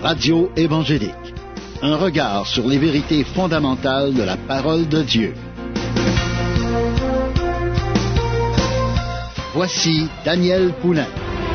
Radio évangélique. Un regard sur les vérités fondamentales de la parole de Dieu. Voici Daniel Poulain.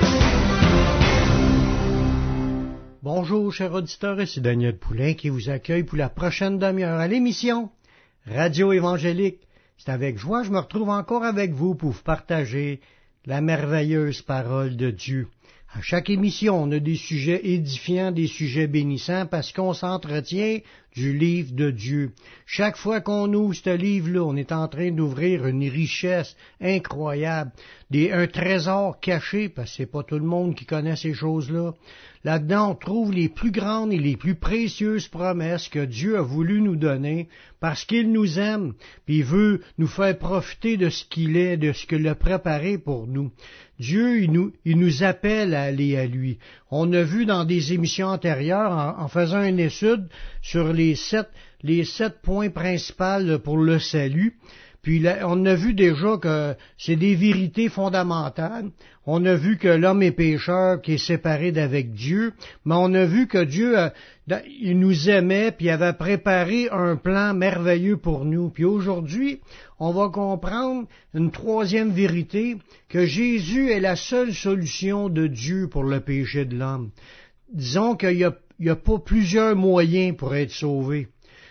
Bonjour, chers auditeurs, ici Daniel Poulain qui vous accueille pour la prochaine demi-heure à l'émission Radio évangélique. C'est avec joie que je me retrouve encore avec vous pour vous partager la merveilleuse parole de Dieu. À chaque émission, on a des sujets édifiants, des sujets bénissants, parce qu'on s'entretient du livre de Dieu. Chaque fois qu'on ouvre ce livre-là, on est en train d'ouvrir une richesse incroyable, un trésor caché, parce que c'est pas tout le monde qui connaît ces choses-là. Là-dedans, on trouve les plus grandes et les plus précieuses promesses que Dieu a voulu nous donner, parce qu'il nous aime, puis il veut nous faire profiter de ce qu'il est, de ce qu'il a préparé pour nous. Dieu, il nous appelle à aller à lui. On a vu dans des émissions antérieures, en faisant une étude sur les sept points principaux pour le salut, puis là, on a vu déjà que c'est des vérités fondamentales. On a vu que l'homme est pécheur, qui est séparé d'avec Dieu, mais on a vu que Dieu, il nous aimait, puis il avait préparé un plan merveilleux pour nous. Puis aujourd'hui, on va comprendre une troisième vérité, que Jésus est la seule solution de Dieu pour le péché de l'homme. Disons qu'il n'y a pas plusieurs moyens pour être sauvé.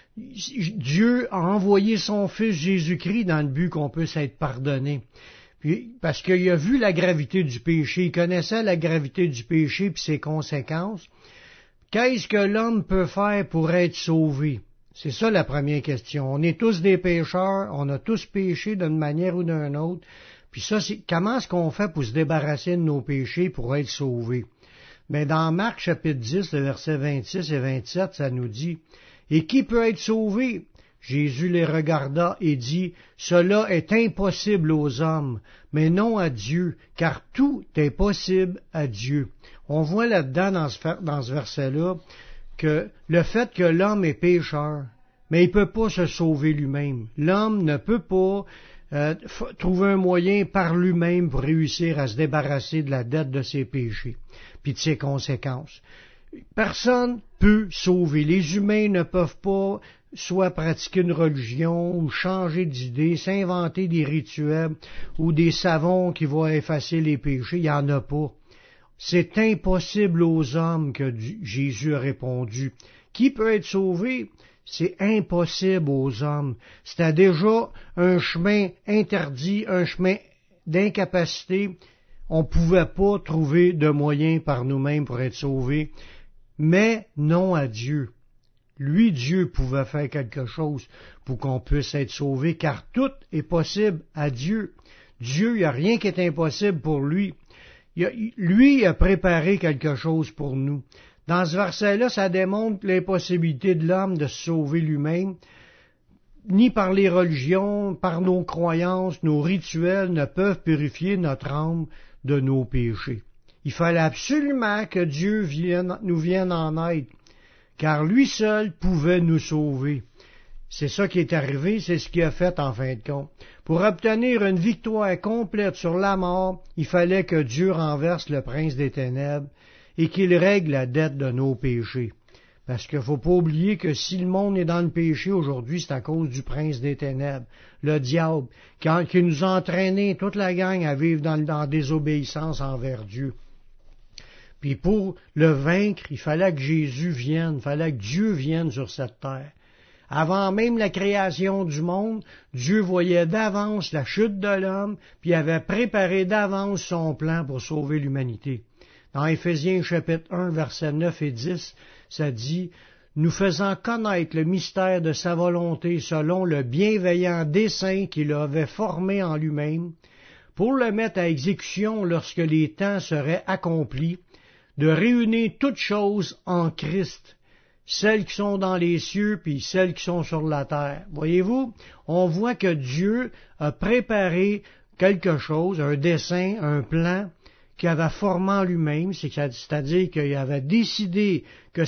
Dieu a envoyé son Fils Jésus-Christ dans le but qu'on puisse être pardonné. Puis, parce qu'il a vu la gravité du péché, il connaissait la gravité du péché et ses conséquences. Qu'est-ce que l'homme peut faire pour être sauvé? C'est ça la première question. On est tous des pécheurs, on a tous péché d'une manière ou d'une autre. Puis ça, comment est-ce qu'on fait pour se débarrasser de nos péchés pour être sauvés? Mais dans Marc chapitre 10, le verset 26 et 27, ça nous dit: et qui peut être sauvé? Jésus les regarda et dit: cela est impossible aux hommes, mais non à Dieu, car tout est possible à Dieu. On voit là-dedans, dans ce verset-là, que le fait que l'homme est pécheur, mais il ne peut pas se sauver lui-même. L'homme ne peut pas trouver un moyen par lui-même pour réussir à se débarrasser de la dette de ses péchés, puis de ses conséquences. Personne peut sauver. Les humains ne peuvent pas soit pratiquer une religion ou changer d'idée, s'inventer des rituels ou des savons qui vont effacer les péchés. Il n'y en a pas. C'est impossible aux hommes, que Jésus a répondu. Qui peut être sauvé? C'est impossible aux hommes. C'était déjà un chemin interdit, un chemin d'incapacité. On ne pouvait pas trouver de moyens par nous-mêmes pour être sauvés. Mais non à Dieu. Lui, Dieu, pouvait faire quelque chose pour qu'on puisse être sauvé, car tout est possible à Dieu. Dieu, il n'y a rien qui est impossible pour lui. Lui a préparé quelque chose pour nous. Dans ce verset-là, ça démontre l'impossibilité de l'homme de se sauver lui-même. Ni par les religions, par nos croyances, nos rituels ne peuvent purifier notre âme de nos péchés. Il fallait absolument que Dieu nous vienne en aide, car lui seul pouvait nous sauver. C'est ça qui est arrivé, c'est ce qu'il a fait en fin de compte. Pour obtenir une victoire complète sur la mort, il fallait que Dieu renverse le prince des ténèbres et qu'il règle la dette de nos péchés. Parce qu'il ne faut pas oublier que si le monde est dans le péché aujourd'hui, c'est à cause du prince des ténèbres, le diable, qui nous a entraînés, toute la gang, à vivre dans la désobéissance envers Dieu. Puis pour le vaincre, il fallait que Jésus vienne, il fallait que Dieu vienne sur cette terre. Avant même la création du monde, Dieu voyait d'avance la chute de l'homme, puis avait préparé d'avance son plan pour sauver l'humanité. Dans Éphésiens chapitre 1, versets 9 et 10, ça dit: nous faisant connaître le mystère de sa volonté selon le bienveillant dessein qu'il avait formé en lui-même, pour le mettre à exécution lorsque les temps seraient accomplis, de réunir toutes choses en Christ, celles qui sont dans les cieux puis celles qui sont sur la terre. Voyez-vous, on voit que Dieu a préparé quelque chose, un dessein, un plan, qu'il avait formé en lui-même, c'est-à-dire qu'il avait décidé que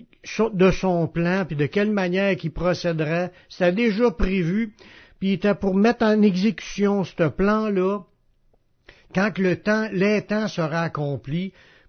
de son plan, puis de quelle manière qu'il procéderait, c'était déjà prévu, puis il était pour mettre en exécution ce plan-là, quand les temps seraient accomplis,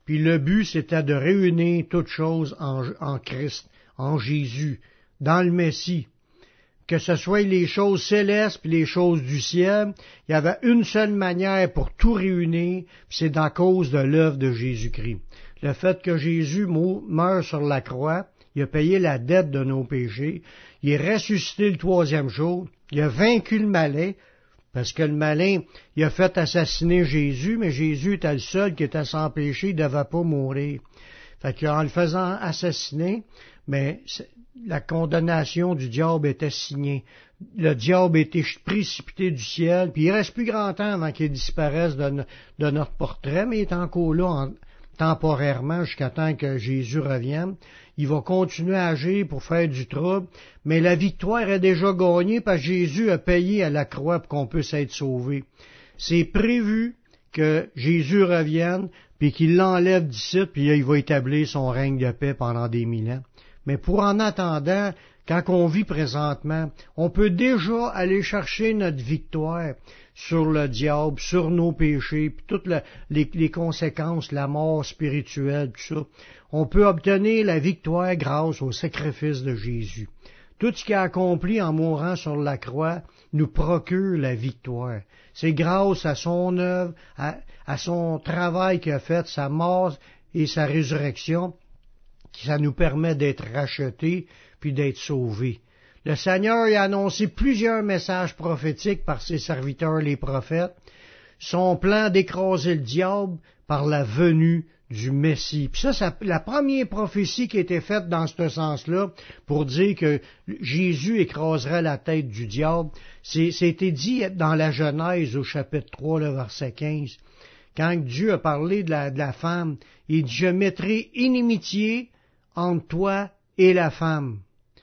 Puis le but, c'était de réunir toutes choses en Christ, en Jésus, dans le Messie. Que ce soit les choses célestes puis les choses du ciel, il y avait une seule manière pour tout réunir, puis c'est à cause de l'œuvre de Jésus-Christ. Le fait que Jésus meurt sur la croix, il a payé la dette de nos péchés, il est ressuscité le troisième jour, il a vaincu le malin, parce que le malin, il a fait assassiner Jésus, mais Jésus était le seul qui était sans péché, il ne devait pas mourir. Fait qu'en le faisant assassiner, mais la condamnation du diable était signée. Le diable était précipité du ciel, puis il reste plus grand temps avant qu'il disparaisse de notre portrait, mais il est encore là temporairement jusqu'à temps que Jésus revienne. Il va continuer à agir pour faire du trouble, mais la victoire est déjà gagnée parce que Jésus a payé à la croix pour qu'on puisse être sauvé. C'est prévu que Jésus revienne, puis qu'il l'enlève d'ici, puis il va établir son règne de paix pendant des 1000 ans. Mais pour en attendant, quand on vit présentement, on peut déjà aller chercher notre victoire sur le diable, sur nos péchés, puis toutes les conséquences, la mort spirituelle, tout ça. On peut obtenir la victoire grâce au sacrifice de Jésus. Tout ce qu'il a accompli en mourant sur la croix nous procure la victoire. C'est grâce à son œuvre, à son travail qu'il a fait, sa mort et sa résurrection, que ça nous permet d'être rachetés puis d'être sauvés. Le Seigneur a annoncé plusieurs messages prophétiques par ses serviteurs les prophètes, son plan d'écraser le diable par la venue du Messie. Puis ça, la première prophétie qui a été faite dans ce sens-là, pour dire que Jésus écraserait la tête du diable, c'était dit dans la Genèse au chapitre 3, le verset 15. Quand Dieu a parlé de la femme, il dit « Je mettrai inimitié entre toi et la femme,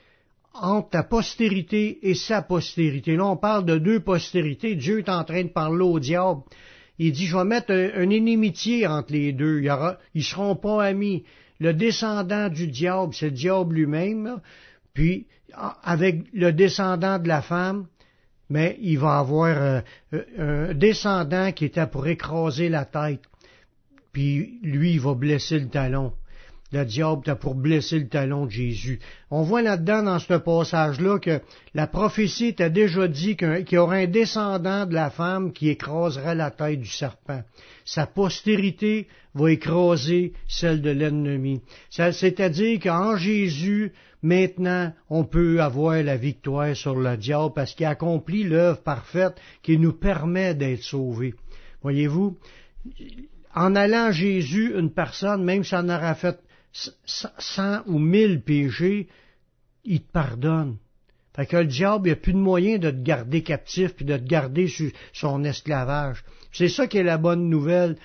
entre ta postérité et sa postérité. » Là, on parle de deux postérités. Dieu est en train de parler au diable. Il dit, je vais mettre une inimitié entre les deux. Ils seront pas amis. Le descendant du diable, c'est le diable lui-même, là. Puis, avec le descendant de la femme, mais il va avoir un descendant qui était pour écraser la tête. Puis, lui, il va blesser le talon. Le diable était pour blesser le talon de Jésus. On voit là-dedans, dans ce passage-là, que la prophétie était déjà dit qu'il y aurait un descendant de la femme qui écraserait la tête du serpent. Sa postérité va écraser celle de l'ennemi. C'est-à-dire qu'en Jésus, maintenant, on peut avoir la victoire sur le diable parce qu'il a accompli l'œuvre parfaite qui nous permet d'être sauvés. Voyez-vous, en allant à Jésus, une personne, même si elle en aura fait 100 ou 1000 péchés, il te pardonne. Fait que le diable, il n'a plus de moyen de te garder captif puis de te garder sur son esclavage. C'est ça qui est la bonne nouvelle.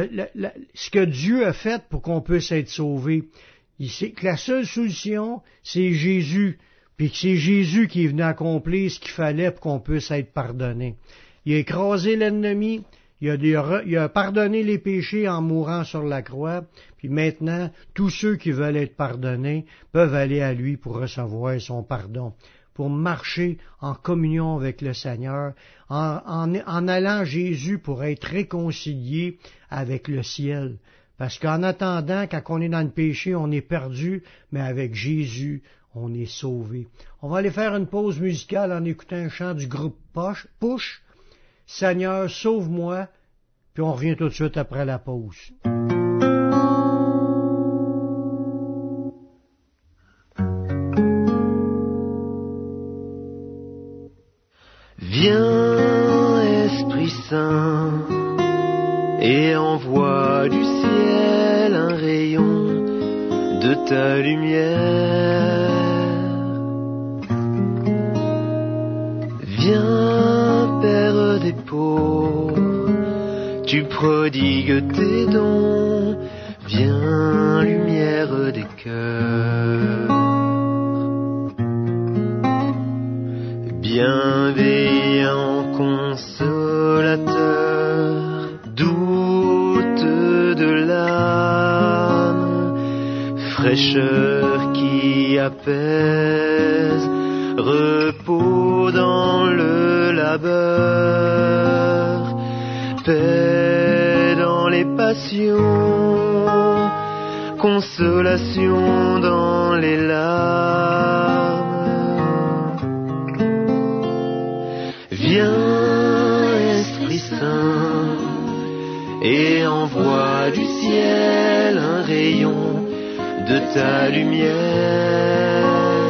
Ce que Dieu a fait pour qu'on puisse être sauvé. C'est que la seule solution, c'est Jésus. Puis que c'est Jésus qui est venu accomplir ce qu'il fallait pour qu'on puisse être pardonné. Il a écrasé l'ennemi. Il a pardonné les péchés en mourant sur la croix, puis maintenant, tous ceux qui veulent être pardonnés peuvent aller à lui pour recevoir son pardon, pour marcher en communion avec le Seigneur, en allant à Jésus pour être réconcilié avec le ciel. Parce qu'en attendant, quand on est dans le péché, on est perdu, mais avec Jésus, on est sauvé. On va aller faire une pause musicale en écoutant un chant du groupe Push. Seigneur, sauve-moi, puis on revient tout de suite après la pause. Viens, Esprit Saint, et envoie du ciel un rayon de ta lumière. Viens, Père des pauvres, tu prodigues tes dons, viens, lumière des cœurs. Bienveillant consolateur, doute de l'âme, fraîcheur qui apaise, repos dans le labeur, paix dans les passions, consolation dans les larmes. Viens, Esprit Saint, et envoie du ciel un rayon de ta lumière.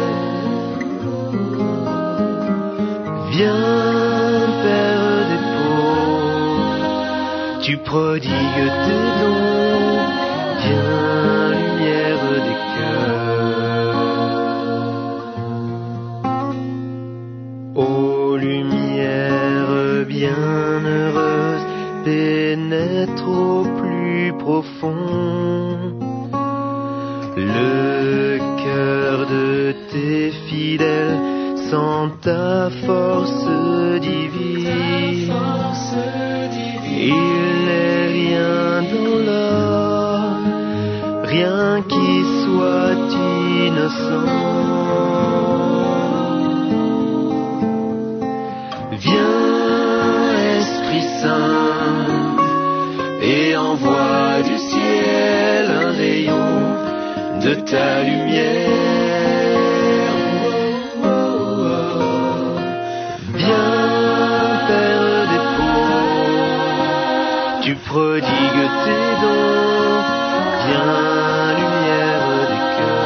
Viens, Père des pauvres, tu prodigues tes dons. Viens, lumière des cœurs. Ô lumière bienheureuse, pénètre au plus profond le cœur de tes fidèles sans ta force divine. Il n'est rien dans l'homme, rien qui soit innocent. Viens, Esprit Saint, et envoie du ciel un rayon de ta lumière. Viens, Père des pauvres, tu prodigues tes dons. Viens, lumière des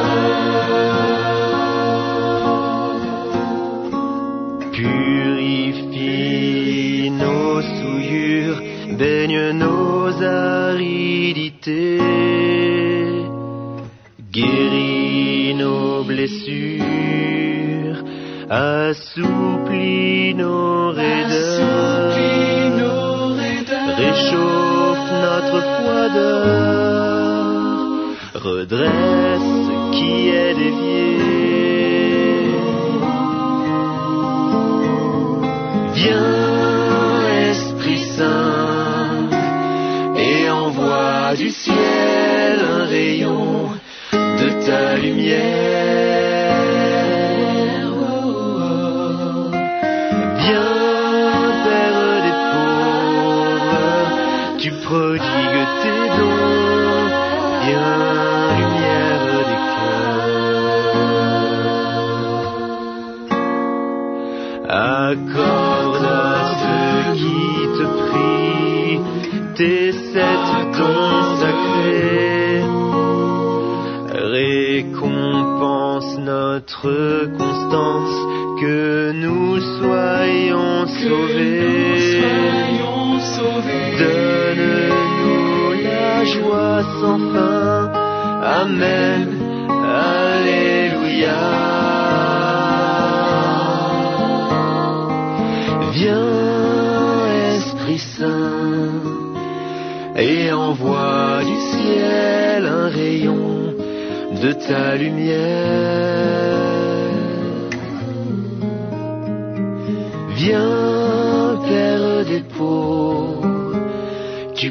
cœurs. Purifie nos souillures, baigne nos aridités, guéris nos blessures, assouplis nos raideurs, réchauffe notre froideur, redresse ce qui est dévié. Viens, Esprit Saint, et envoie du ciel un rayon de ta lumière. Viens, Père des pauvres, tu prodigues tes dons. Viens, lumière des cœurs. Accorde à ceux qui te prient tes 7 dons sacrés. Récompense notre constance, que nous soyons sauvés. Donne-nous la joie sans fin. Amen. Alléluia. Viens, Esprit Saint, et envoie du ciel un rayon de ta lumière. Viens, Père des pauvres, tu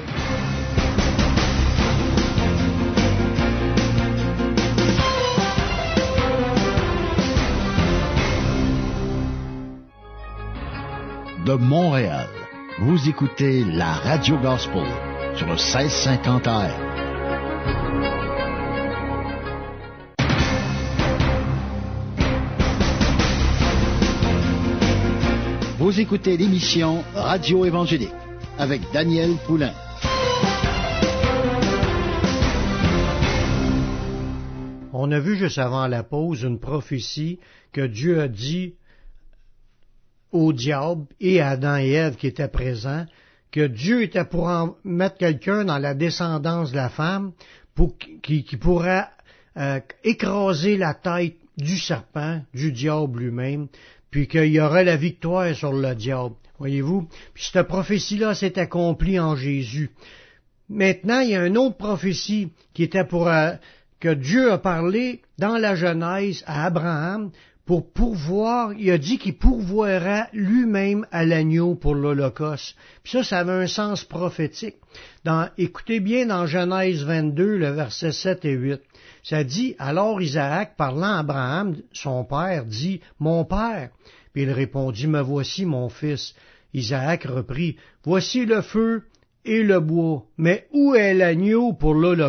De Montréal, vous écoutez la Radio Gospel sur le 1650 AM. Vous écoutez l'émission Radio Évangélique avec Daniel Poulain. On a vu juste avant la pause une prophétie que Dieu a dit au diable et à Adam et Ève qui étaient présents, que Dieu était pour en mettre quelqu'un dans la descendance de la femme qui pourra écraser la tête du serpent, du diable lui-même, puis qu'il y aurait la victoire sur le diable. Voyez-vous? Puis cette prophétie-là s'est accomplie en Jésus. Maintenant, il y a une autre prophétie qui était pour que Dieu a parlé dans la Genèse à Abraham pour pourvoir, il a dit qu'il pourvoira lui-même à l'agneau pour l'Holocauste. Puis ça avait un sens prophétique. Écoutez bien dans Genèse 22, le verset 7 et 8. Ça dit, alors Isaac, parlant à Abraham, son père, dit, « Mon père ». Puis il répondit, « Me voici, mon fils ». Isaac reprit, « Voici le feu et le bois, mais où est l'agneau pour l'Holocauste »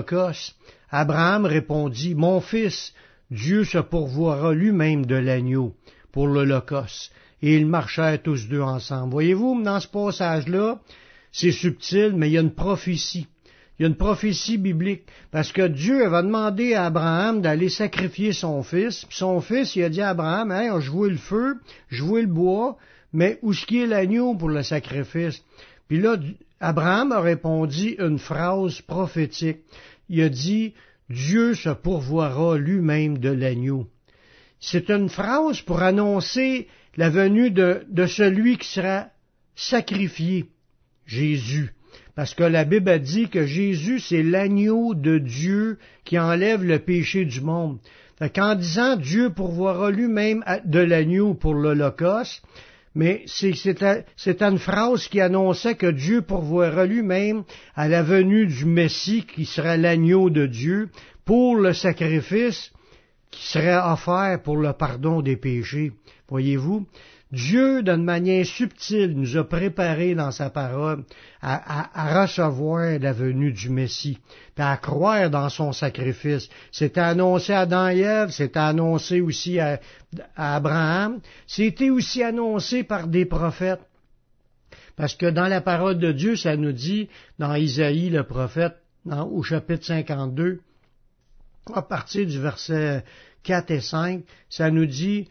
Abraham répondit, « Mon fils, Dieu se pourvoira lui-même de l'agneau pour l'Holocauste. » Et ils marchèrent tous deux ensemble. Voyez-vous, dans ce passage-là, c'est subtil, mais il y a une prophétie. Il y a une prophétie biblique, parce que Dieu va demander à Abraham d'aller sacrifier son fils. Puis son fils, il a dit à Abraham, « Hey, je vois le feu, je vois le bois, mais où est-ce qu'il est l'agneau pour le sacrifice? » Puis là, Abraham a répondu une phrase prophétique. Il a dit, « Dieu se pourvoira lui-même de l'agneau. » C'est une phrase pour annoncer la venue de celui qui sera sacrifié, Jésus. Parce que la Bible a dit que Jésus, c'est l'agneau de Dieu qui enlève le péché du monde. Fait qu'en disant Dieu pourvoira lui-même de l'agneau pour l'Holocauste, mais c'est une phrase qui annonçait que Dieu pourvoira lui-même à la venue du Messie qui sera l'agneau de Dieu pour le sacrifice qui serait offert pour le pardon des péchés. Voyez-vous? Dieu, d'une manière subtile, nous a préparés dans sa parole à recevoir la venue du Messie, puis à croire dans son sacrifice. C'était annoncé à Adam et Ève, c'était annoncé aussi à Abraham, c'était aussi annoncé par des prophètes. Parce que dans la parole de Dieu, ça nous dit, dans Isaïe le prophète, au chapitre 52, à partir du verset 4 et 5, ça nous dit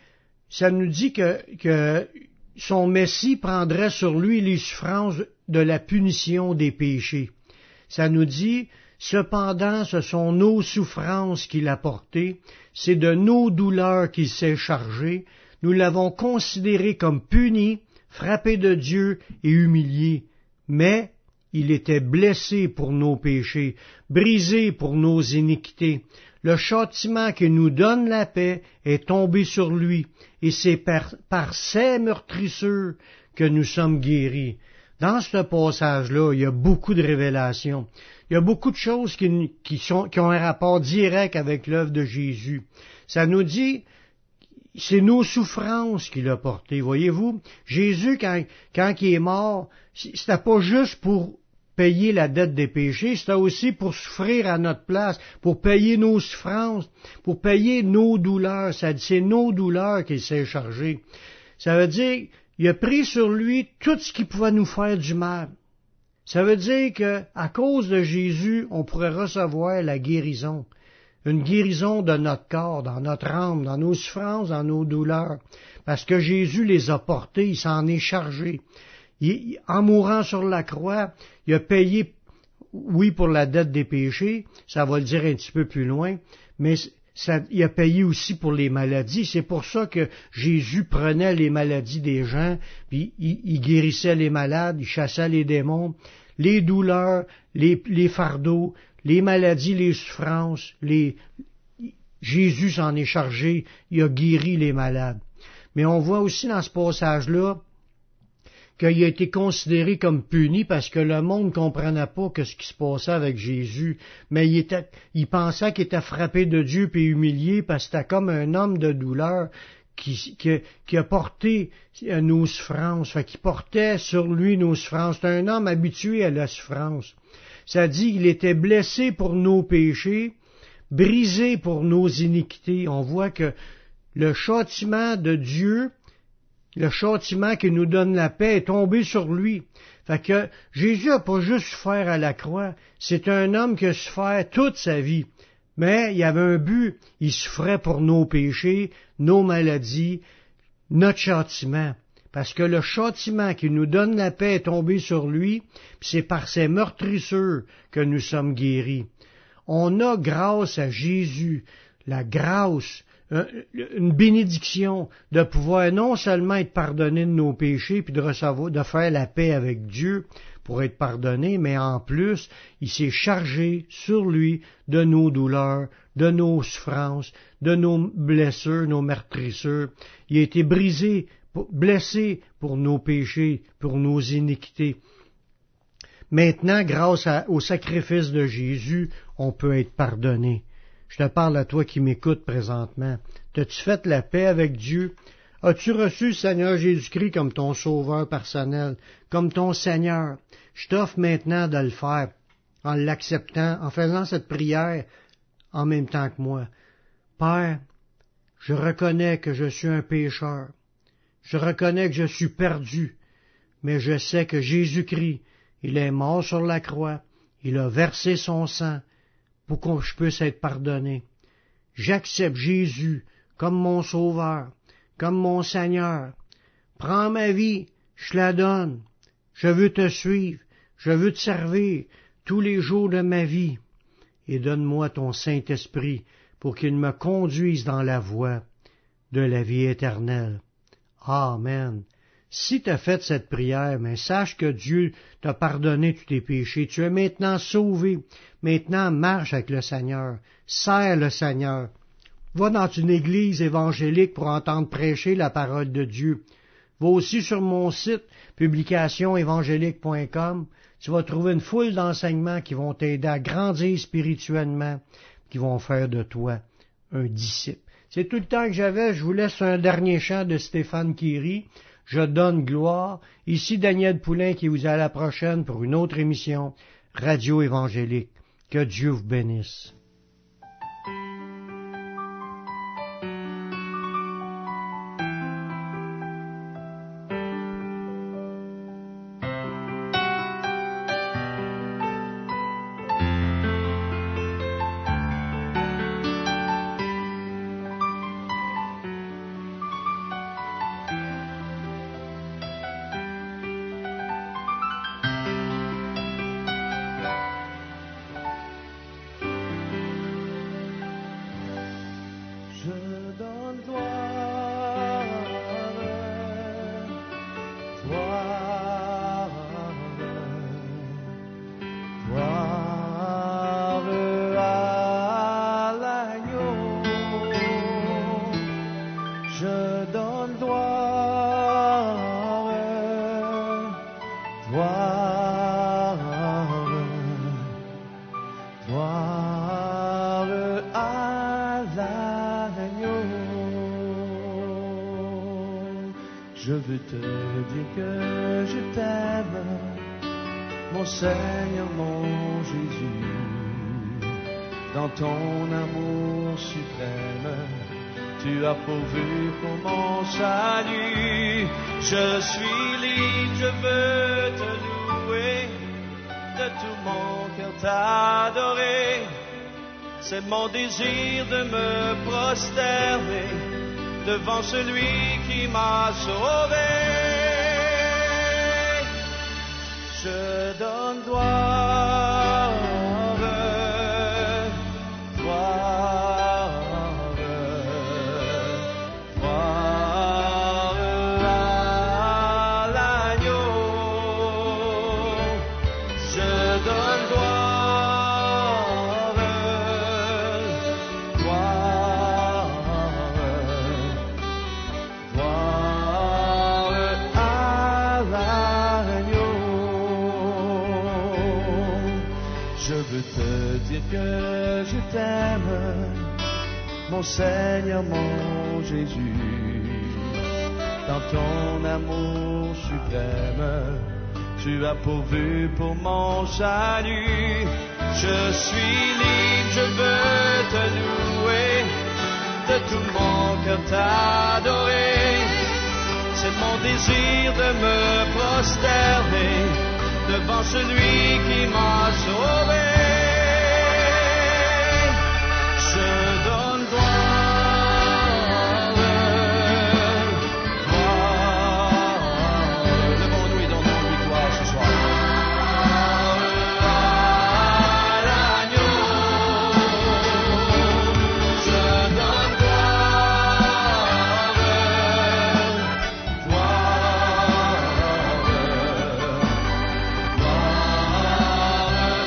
que son Messie prendrait sur lui les souffrances de la punition des péchés. Ça nous dit, cependant, ce sont nos souffrances qu'il a portées, c'est de nos douleurs qu'il s'est chargé, nous l'avons considéré comme puni, frappé de Dieu et humilié. Mais il était blessé pour nos péchés, brisé pour nos iniquités. Le châtiment qui nous donne la paix est tombé sur lui, et c'est par ses meurtrissures que nous sommes guéris. Dans ce passage-là, il y a beaucoup de révélations. Il y a beaucoup de choses qui ont un rapport direct avec l'œuvre de Jésus. Ça nous dit, c'est nos souffrances qu'il a portées. Voyez-vous, Jésus, quand il est mort, c'était pas juste pour payer la dette des péchés, c'était aussi pour souffrir à notre place, pour payer nos souffrances, pour payer nos douleurs. C'est nos douleurs qu'il s'est chargé. Ça veut dire, il a pris sur lui tout ce qui pouvait nous faire du mal. Ça veut dire que, à cause de Jésus, on pourrait recevoir la guérison. Une guérison de notre corps, dans notre âme, dans nos souffrances, dans nos douleurs. Parce que Jésus les a portées, il s'en est chargé. En mourant sur la croix, il a payé, oui, pour la dette des péchés, ça va le dire un petit peu plus loin, mais il a payé aussi pour les maladies. C'est pour ça que Jésus prenait les maladies des gens, puis il guérissait les malades, il chassait les démons, les douleurs, les fardeaux, les maladies, les souffrances. Jésus s'en est chargé, il a guéri les malades. Mais on voit aussi dans ce passage-là qu'il a été considéré comme puni parce que le monde ne comprenait pas ce qui se passait avec Jésus. Mais il pensait qu'il était frappé de Dieu puis humilié parce que c'était comme un homme de douleur qui a porté nos souffrances. Fait qu'il portait sur lui nos souffrances. C'est un homme habitué à la souffrance. Ça dit qu'il était blessé pour nos péchés, brisé pour nos iniquités. On voit que le châtiment de Dieu, le châtiment qui nous donne la paix est tombé sur lui. Fait que Jésus n'a pas juste souffert à la croix, c'est un homme qui a souffert toute sa vie. Mais il y avait un but, il souffrait pour nos péchés, nos maladies, notre châtiment. Parce que le châtiment qui nous donne la paix est tombé sur lui, puis c'est par ses meurtrissures que nous sommes guéris. On a grâce à Jésus, la grâce, une bénédiction de pouvoir non seulement être pardonné de nos péchés puis de faire la paix avec Dieu pour être pardonné, mais en plus, il s'est chargé sur lui de nos douleurs, de nos souffrances, de nos blessures, nos meurtrissures. Il a été blessé pour nos péchés, pour nos iniquités. Maintenant, grâce au sacrifice de Jésus, on peut être pardonné. Je te parle à toi qui m'écoutes présentement. T'as-tu fait la paix avec Dieu? As-tu reçu le Seigneur Jésus-Christ comme ton sauveur personnel, comme ton Seigneur? Je t'offre maintenant de le faire, en l'acceptant, en faisant cette prière en même temps que moi. Père, je reconnais que je suis un pécheur. Je reconnais que je suis perdu, mais je sais que Jésus-Christ, il est mort sur la croix, il a versé son sang pour que je puisse être pardonné. J'accepte Jésus comme mon Sauveur, comme mon Seigneur. Prends ma vie, je la donne. Je veux te suivre, je veux te servir tous les jours de ma vie. Et donne-moi ton Saint-Esprit pour qu'il me conduise dans la voie de la vie éternelle. Amen. Si tu as fait cette prière, mais sache que Dieu t'a pardonné tous tes péchés. Tu es maintenant sauvé. Maintenant, marche avec le Seigneur. Sers le Seigneur. Va dans une église évangélique pour entendre prêcher la parole de Dieu. Va aussi sur mon site, publicationévangélique.com. Tu vas trouver une foule d'enseignements qui vont t'aider à grandir spirituellement, qui vont faire de toi un disciple. C'est tout le temps que j'avais. Je vous laisse un dernier chant de Stéphane Kéry. Je donne gloire. Ici Daniel Poulain qui vous dit à la prochaine pour une autre émission Radio Évangélique. Que Dieu vous bénisse. Je veux te dire que je t'aime, mon Seigneur, mon Jésus. Dans ton amour suprême, tu as pourvu pour mon salut. Je suis libre, je veux te louer, de tout mon cœur t'adorer. C'est mon désir de me prosterner devant celui qui m'a sauvé. Je donne gloire, gloire, gloire à l'agneau. Je donne gloire, gloire, gloire à l'agneau. Je veux te dire que je t'aime, mon Seigneur, mon Jésus. Dans ton amour suprême, tu as pourvu pour mon salut. Je suis libre, je veux te louer, de tout mon cœur t'adorer. C'est mon désir de me prosterner devant celui qui m'a sauvé. Je donne gloire, gloire. Levons-nous et donnons-lui gloire ce soir. À l'agneau, je donne gloire, gloire, gloire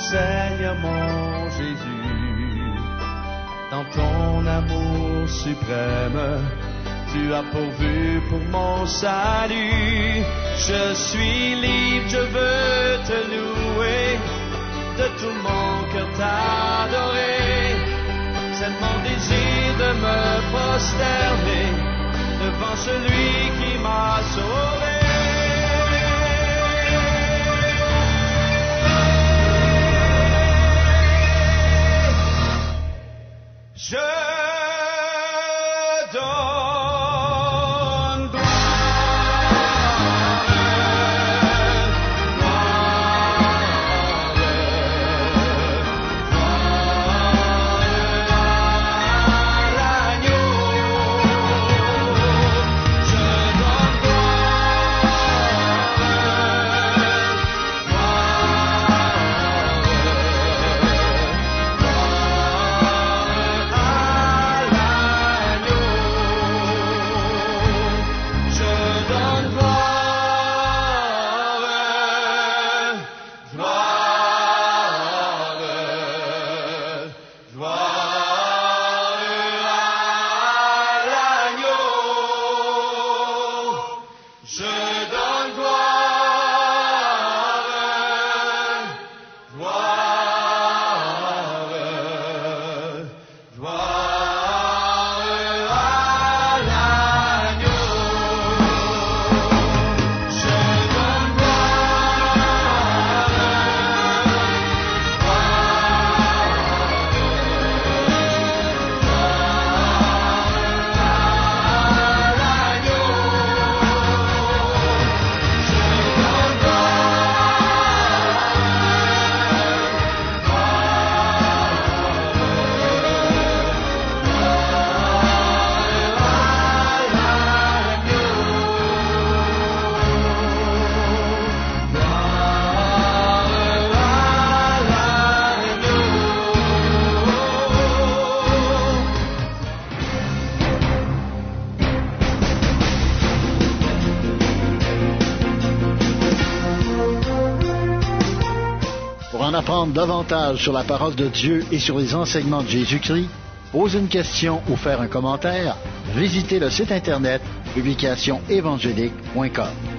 Seigneur, mon Jésus, dans ton amour suprême, tu as pourvu pour mon salut. Je suis libre, je veux te louer, de tout mon cœur t'adorer. C'est mon désir de me prosterner devant celui qui m'a sauvé. Je donne Pour en apprendre davantage sur la parole de Dieu et sur les enseignements de Jésus-Christ, poser une question ou faire un commentaire, visitez le site internet publicationévangélique.com.